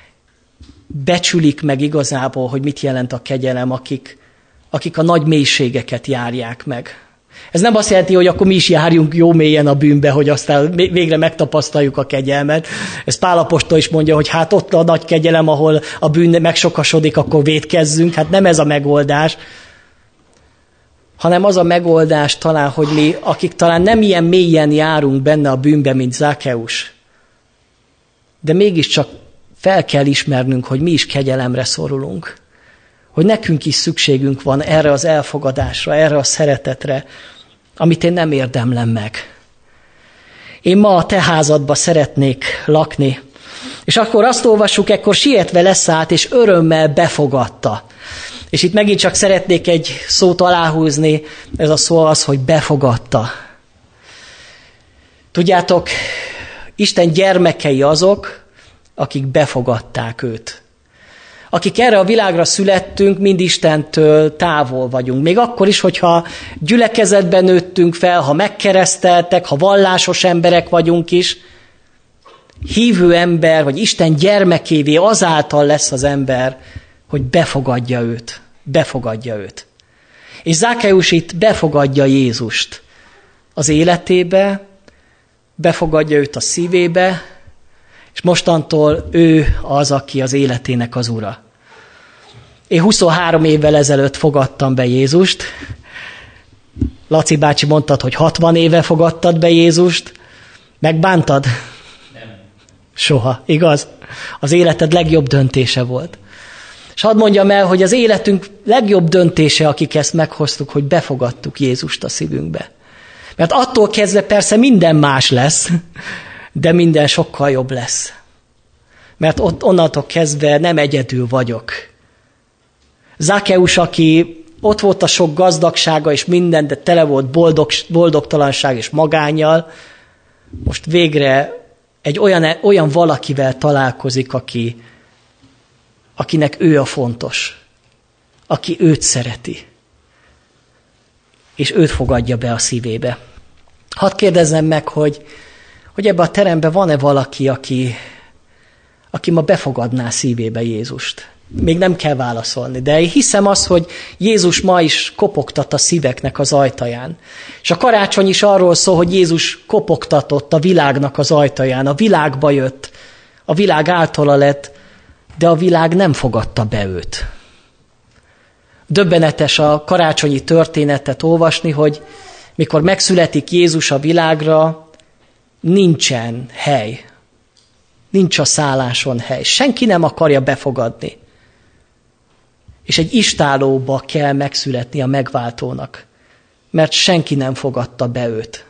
becsülik meg igazából, hogy mit jelent a kegyelem, akik a nagy mélységeket járják meg. Ez nem azt jelenti, hogy akkor mi is járjunk jó mélyen a bűnbe, hogy aztán végre megtapasztaljuk a kegyelmet. Ez Pál apostol is mondja, hogy hát ott a nagy kegyelem, ahol a bűn megsokasodik, akkor vétkezzünk. Hát nem ez a megoldás, hanem az a megoldás talán, hogy mi, akik talán nem ilyen mélyen járunk benne a bűnbe, mint Zákeus, de mégiscsak fel kell ismernünk, hogy mi is kegyelemre szorulunk. Hogy nekünk is szükségünk van erre az elfogadásra, erre a szeretetre, amit én nem érdemlem meg. Én ma a te házadba szeretnék lakni. És akkor azt olvassuk, ekkor sietve leszállt, és örömmel befogadta. És itt megint csak szeretnék egy szót aláhúzni, ez a szó az, hogy befogadta. Tudjátok, Isten gyermekei azok, akik befogadták őt. Akik erre a világra születtünk, mind Istentől távol vagyunk. Még akkor is, hogyha gyülekezetben nőttünk fel, ha megkereszteltek, ha vallásos emberek vagyunk is, hívő ember, vagy Isten gyermekévé azáltal lesz az ember, hogy befogadja őt. Befogadja őt. És Zákeus itt befogadja Jézust az életébe, befogadja őt a szívébe, és mostantól ő az, aki az életének az ura. Én 23 évvel ezelőtt fogadtam be Jézust. Laci bácsi mondtad, hogy 60 éve fogadtad be Jézust. Megbántad? Nem. Soha, igaz? Az életed legjobb döntése volt. És hadd mondjam el, hogy az életünk legjobb döntése, akik ezt meghoztuk, hogy befogadtuk Jézust a szívünkbe. Mert attól kezdve persze minden más lesz, de minden sokkal jobb lesz. Mert ott onnantól kezdve nem egyedül vagyok. Zákeus, aki ott volt a sok gazdagsága és minden, de tele volt boldogtalanság és magánnyal. Most végre egy olyan valakivel találkozik, akinek ő a fontos, aki őt szereti, és őt fogadja be a szívébe. Hadd kérdezzem meg, hogy ebben a teremben van-e valaki, aki ma befogadná szívébe Jézust? Még nem kell válaszolni, de én hiszem azt, hogy Jézus ma is kopogtat a szíveknek az ajtaján. És a karácsony is arról szól, hogy Jézus kopogtatott a világnak az ajtaján, a világba jött, a világ általa lett, de a világ nem fogadta be őt. Döbbenetes a karácsonyi történetet olvasni, hogy mikor megszületik Jézus a világra, nincsen hely. Nincs a szálláson hely. Senki nem akarja befogadni. És egy istállóba kell megszületni a megváltónak, mert senki nem fogadta be őt.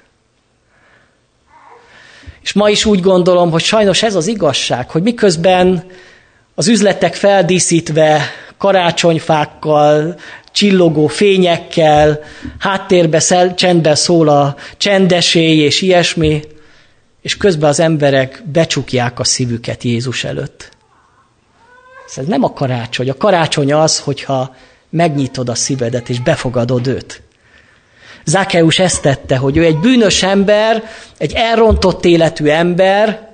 És ma is úgy gondolom, hogy sajnos ez az igazság, hogy miközben az üzletek feldíszítve karácsonyfákkal, csillogó fényekkel, háttérbe csendben szól a csendesély és ilyesmi, és közben az emberek becsukják a szívüket Jézus előtt. Ez nem a karácsony. A karácsony az, hogyha megnyitod a szívedet és befogadod őt. Zákeus ezt tette, hogy ő egy bűnös ember, egy elrontott életű ember,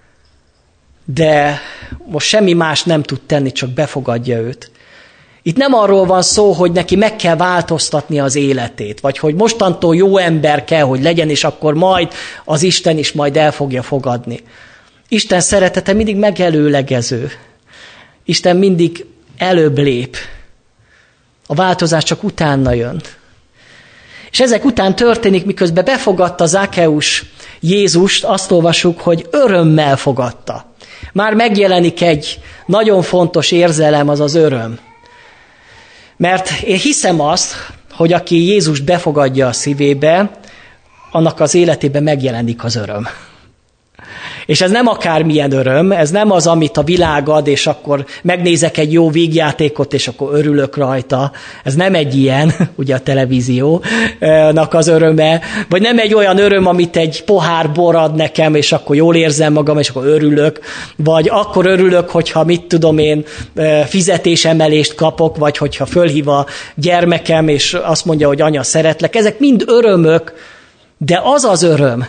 de most semmi más nem tud tenni, csak befogadja őt. Itt nem arról van szó, hogy neki meg kell változtatni az életét, vagy hogy mostantól jó ember kell, hogy legyen, és akkor majd az Isten is majd el fogja fogadni. Isten szeretete mindig megelőlegező. Isten mindig előbb lép. A változás csak utána jön. És ezek után történik, miközben befogadta Zákeus Jézust, azt olvassuk, hogy örömmel fogadta. Már megjelenik egy nagyon fontos érzelem, az az öröm. Mert én hiszem azt, hogy aki Jézust befogadja a szívébe, annak az életében megjelenik az öröm. És ez nem akármilyen öröm, ez nem az, amit a világ ad, és akkor megnézek egy jó vígjátékot, és akkor örülök rajta. Ez nem egy ilyen, ugye a televíziónak az öröme, vagy nem egy olyan öröm, amit egy pohár bor ad nekem, és akkor jól érzem magam, és akkor örülök, vagy akkor örülök, hogyha mit tudom én, fizetésemelést kapok, vagy hogyha fölhív a gyermekem, és azt mondja, hogy anya, szeretlek. Ezek mind örömök, de az az öröm,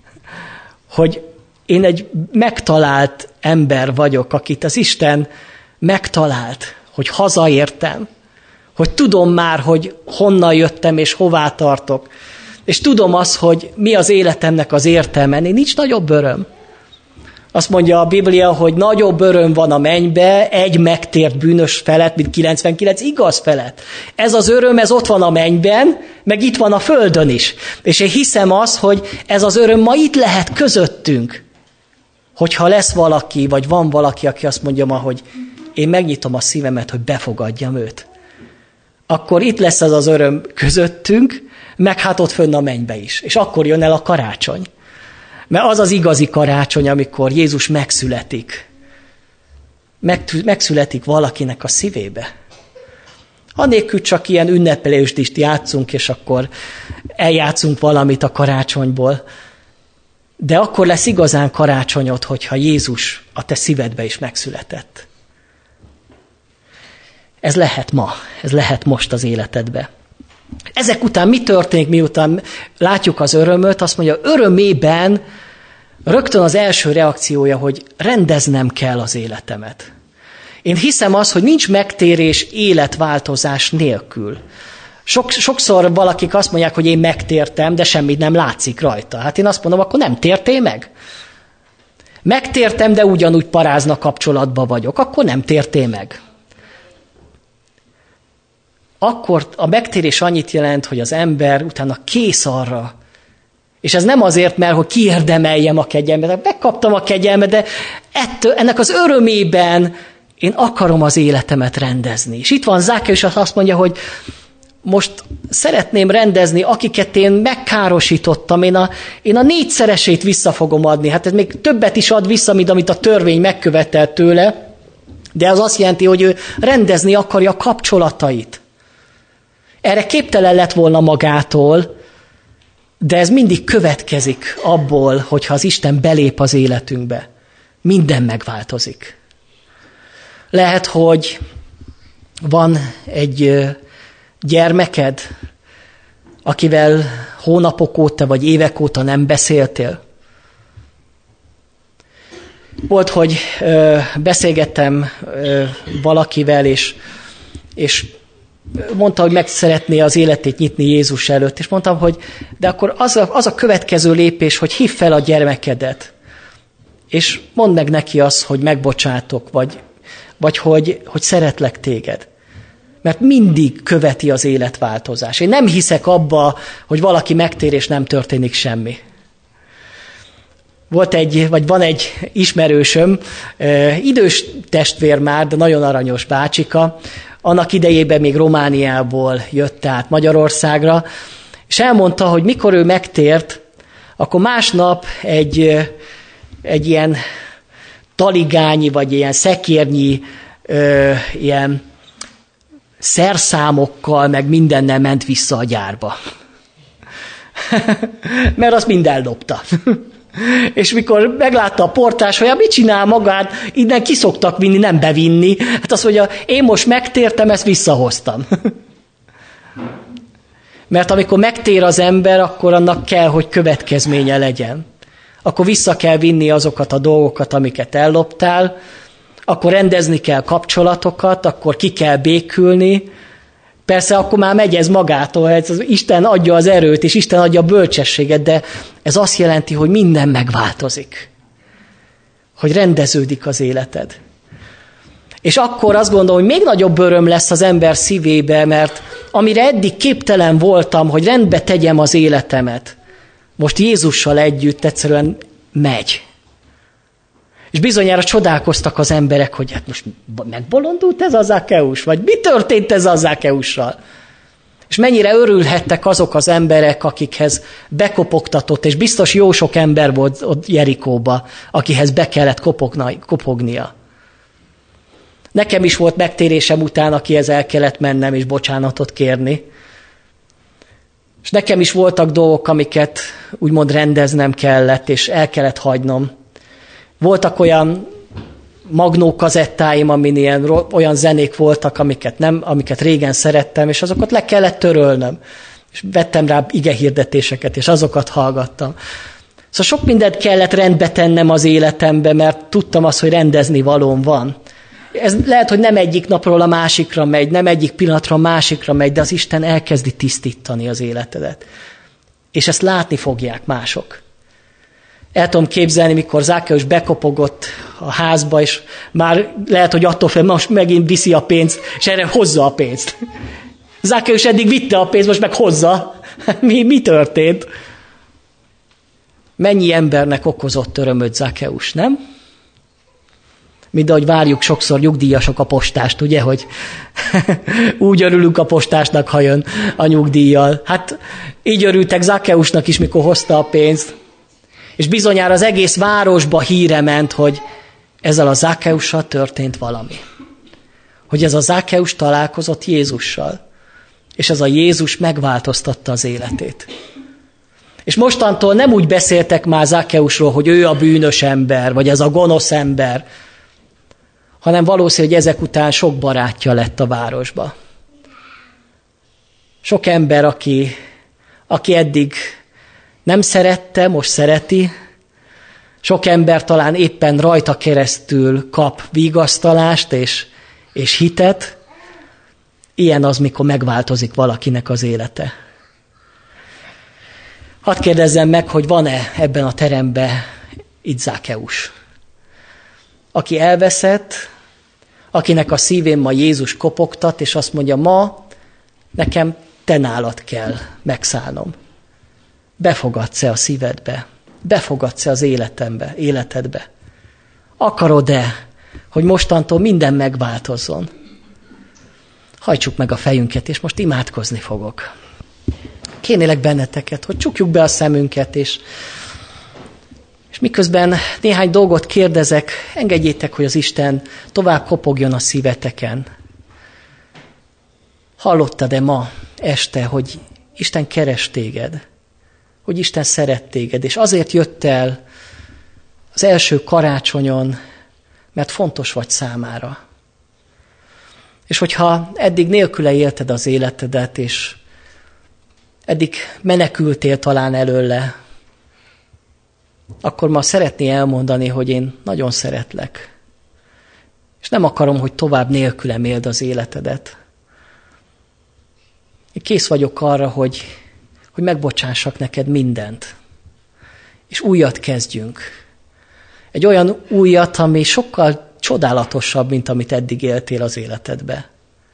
hogy én egy megtalált ember vagyok, akit az Isten megtalált, hogy hazaértem, hogy tudom már, hogy honnan jöttem és hová tartok, és tudom azt, hogy mi az életemnek az értelme. Nincs nagyobb öröm. Azt mondja a Biblia, hogy nagyobb öröm van a mennybe egy megtért bűnös felett, mint 99 igaz felett. Ez az öröm, ez ott van a mennyben, meg itt van a földön is. És én hiszem azt, hogy ez az öröm ma itt lehet közöttünk. Hogyha lesz valaki, vagy van valaki, aki azt mondja ma, hogy én megnyitom a szívemet, hogy befogadjam őt, akkor itt lesz az az öröm közöttünk, meg hát ott fönn a mennybe is. És akkor jön el a karácsony. Mert az az igazi karácsony, amikor Jézus megszületik. Megszületik valakinek a szívébe. Anélkül csak ilyen ünnepelést is játszunk, és akkor eljátszunk valamit a karácsonyból. De akkor lesz igazán karácsonyod, hogyha Jézus a te szívedbe is megszületett. Ez lehet ma, ez lehet most az életedbe. Ezek után mi történik, miután látjuk az örömöt? Azt mondja, örömében rögtön az első reakciója, hogy rendeznem kell az életemet. Én hiszem azt, hogy nincs megtérés életváltozás nélkül. Sokszor valakik azt mondják, hogy én megtértem, de semmit nem látszik rajta. Hát én azt mondom, akkor nem tértél meg? Megtértem, de ugyanúgy parázna kapcsolatban vagyok. Akkor nem tértél meg. Akkor a megtérés annyit jelent, hogy az ember utána kész arra. És ez nem azért, mert hogy kiérdemeljem a kegyelmet. Megkaptam a kegyelmet, de ennek az örömében én akarom az életemet rendezni. És itt van Zákeus, azt mondja, hogy most szeretném rendezni, akiket én megkárosítottam, én a 4-szeresét vissza fogom adni. Hát ez még többet is ad vissza, mint amit a törvény megkövetelt tőle, de az azt jelenti, hogy ő rendezni akarja a kapcsolatait. Erre képtelen lett volna magától, de ez mindig következik abból, hogyha az Isten belép az életünkbe. Minden megváltozik. Lehet, hogy van egy gyermeked, akivel hónapok óta vagy évek óta nem beszéltél. Volt, hogy beszélgettem valakivel, és mondta, hogy meg szeretné az életét nyitni Jézus előtt, és mondtam, hogy de akkor az a következő lépés, hogy hívd fel a gyermekedet, és mondd meg neki azt, hogy megbocsátok, vagy hogy szeretlek téged. Mert mindig követi az életváltozás. Én nem hiszek abba, hogy valaki megtér, és nem történik semmi. Van egy ismerősöm, idős testvér már, de nagyon aranyos bácsika, annak idejében még Romániából jött át Magyarországra, és elmondta, hogy mikor ő megtért, akkor másnap egy ilyen taligányi, vagy ilyen szekérnyi, ilyen szerszámokkal, meg mindennel ment vissza a gyárba. Mert azt mind eldobta. És mikor meglátta a portás, hogy mit csinál magát, innen ki szoktak vinni, nem bevinni. Hát azt mondja, én most megtértem, ezt visszahoztam. Mert amikor megtér az ember, akkor annak kell, hogy következménye legyen. Akkor vissza kell vinni azokat a dolgokat, amiket elloptál, akkor rendezni kell kapcsolatokat, akkor ki kell békülni. Persze akkor már megy ez magától, ez Isten adja az erőt, és Isten adja a bölcsességet, de ez azt jelenti, hogy minden megváltozik. Hogy rendeződik az életed. És akkor azt gondolom, hogy még nagyobb öröm lesz az ember szívébe, mert amire eddig képtelen voltam, hogy rendbe tegyem az életemet, most Jézussal együtt egyszerűen megy. És bizonyára csodálkoztak az emberek, hogy hát most megbolondult ez a Zakkeus, vagy mi történt ez a Zakkeussal? És mennyire örülhettek azok az emberek, akikhez bekopogtatott, és biztos jó sok ember volt ott Jerikóba, akihez be kellett kopognia. Nekem is volt megtérésem után, akihez el kellett mennem, és bocsánatot kérni. És nekem is voltak dolgok, amiket úgymond rendeznem kellett, és el kellett hagynom. Voltak olyan magnókazettáim, amin olyan zenék voltak, amiket régen szerettem, és azokat le kellett törölnöm. És vettem rá igehirdetéseket, és azokat hallgattam. Szóval sok mindent kellett rendbe tennem az életembe, mert tudtam azt, hogy rendezni valóm van. Ez lehet, hogy nem egyik napról a másikra megy, nem egyik pillanatra a másikra megy, de az Isten elkezdi tisztítani az életedet. És ezt látni fogják mások. El tudom képzelni, mikor Zakkeus bekopogott a házba, és már lehet, hogy attól fél, most megint viszi a pénzt, és erre hozza a pénzt. Zakkeus eddig vitte a pénzt, most meg hozza. Mi történt? Mennyi embernek okozott örömöt Zakkeus, nem? Mint ahogy várjuk sokszor nyugdíjasok a postást, ugye, hogy úgy örülünk a postásnak, ha jön a nyugdíjjal. Hát így örültek Zakkeusnak is, mikor hozta a pénzt. És bizonyára az egész városba híre ment, hogy ezzel a Zakkeussal történt valami. Hogy ez a Zakkeus találkozott Jézussal. És ez a Jézus megváltoztatta az életét. És mostantól nem úgy beszéltek már Zakkeusról, hogy ő a bűnös ember, vagy ez a gonosz ember, hanem valószínű, hogy ezek után sok barátja lett a városba. Sok ember, aki eddig nem szerette, most szereti. Sok ember talán éppen rajta keresztül kap vigasztalást és hitet. Ilyen az, mikor megváltozik valakinek az élete. Hadd kérdezzem meg, hogy van-e ebben a teremben itt Zakkeus, aki elveszett, akinek a szívén ma Jézus kopogtat, és azt mondja, ma nekem te nálad kell megszállnom. Befogadsz-e a szívedbe? Befogadsz-e az életedbe? Akarod-e, hogy mostantól minden megváltozzon? Hajtsuk meg a fejünket, és most imádkozni fogok. Kérnélek benneteket, hogy csukjuk be a szemünket, és miközben néhány dolgot kérdezek, engedjétek, hogy az Isten tovább kopogjon a szíveteken. Hallottad-e ma este, hogy Isten keres téged, hogy Isten szeret téged, és azért jött el az első karácsonyon, mert fontos vagy számára. És hogyha eddig nélküle élted az életedet, és eddig menekültél talán előle, akkor ma szeretné elmondani, hogy én nagyon szeretlek. És nem akarom, hogy tovább nélkülem éld az életedet. Én kész vagyok arra, hogy megbocsássak neked mindent. És újat kezdjünk. Egy olyan újat, ami sokkal csodálatosabb, mint amit eddig éltél az életedbe.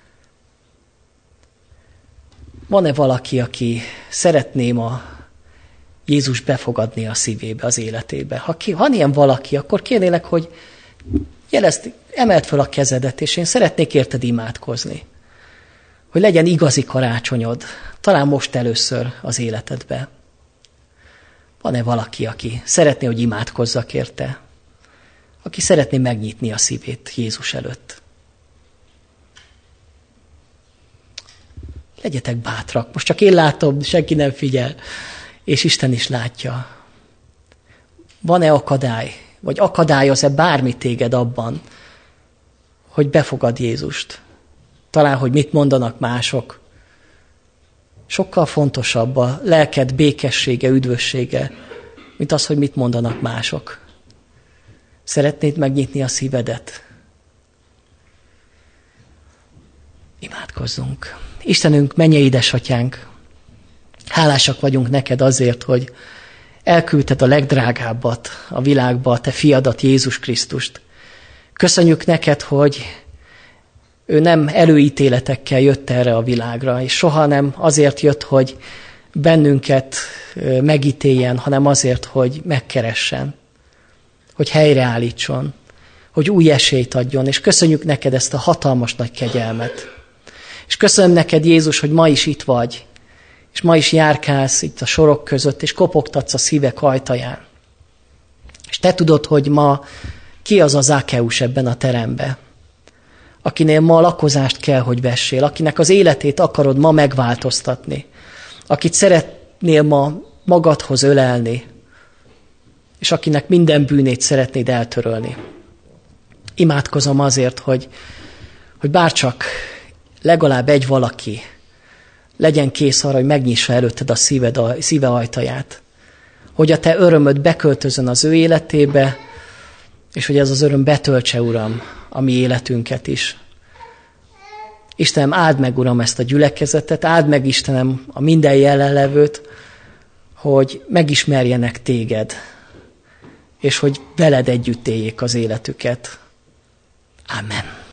Van-e valaki, aki szeretné ma Jézus befogadni a szívébe, az életébe? Ha van ilyen valaki, akkor kérnélek, hogy emeld fel a kezedet, és én szeretnék érted imádkozni. Hogy legyen igazi karácsonyod, talán most először az életedbe. Van-e valaki, aki szeretné, hogy imádkozzak érte? Aki szeretné megnyitni a szívét Jézus előtt? Legyetek bátrak. Most csak én látom, senki nem figyel, és Isten is látja. Van-e akadály, vagy akadályoz-e bármi téged abban, hogy befogad Jézust? Talán, hogy mit mondanak mások. Sokkal fontosabb a lelked békessége, üdvössége, mint az, hogy mit mondanak mások. Szeretnéd megnyitni a szívedet? Imádkozzunk. Istenünk, mennyei édesatyánk, hálásak vagyunk neked azért, hogy elküldted a legdrágábbat a világba, a te fiadat, Jézus Krisztust. Köszönjük neked, hogy ő nem előítéletekkel jött erre a világra, és soha nem azért jött, hogy bennünket megítéljen, hanem azért, hogy megkeressen, hogy helyreállítson, hogy új esélyt adjon, és köszönjük neked ezt a hatalmas nagy kegyelmet. És köszönöm neked, Jézus, hogy ma is itt vagy, és ma is járkálsz itt a sorok között, és kopogtatsz a szívek ajtaján. És te tudod, hogy ma ki az a Zákeus ebben a teremben, akinél ma lakozást kell, hogy vessél, akinek az életét akarod ma megváltoztatni, akit szeretnél ma magadhoz ölelni, és akinek minden bűnét szeretnéd eltörölni. Imádkozom azért, hogy bárcsak legalább egy valaki legyen kész arra, hogy megnyissa előtted a szíve ajtaját, hogy a te örömöd beköltözön az ő életébe, és hogy ez az öröm betöltse, Uram, a mi életünket is. Istenem, áld meg, Uram, ezt a gyülekezetet, áld meg, Istenem, a minden jelenlevőt, hogy megismerjenek téged, és hogy veled együtt éljék az életüket. Amen.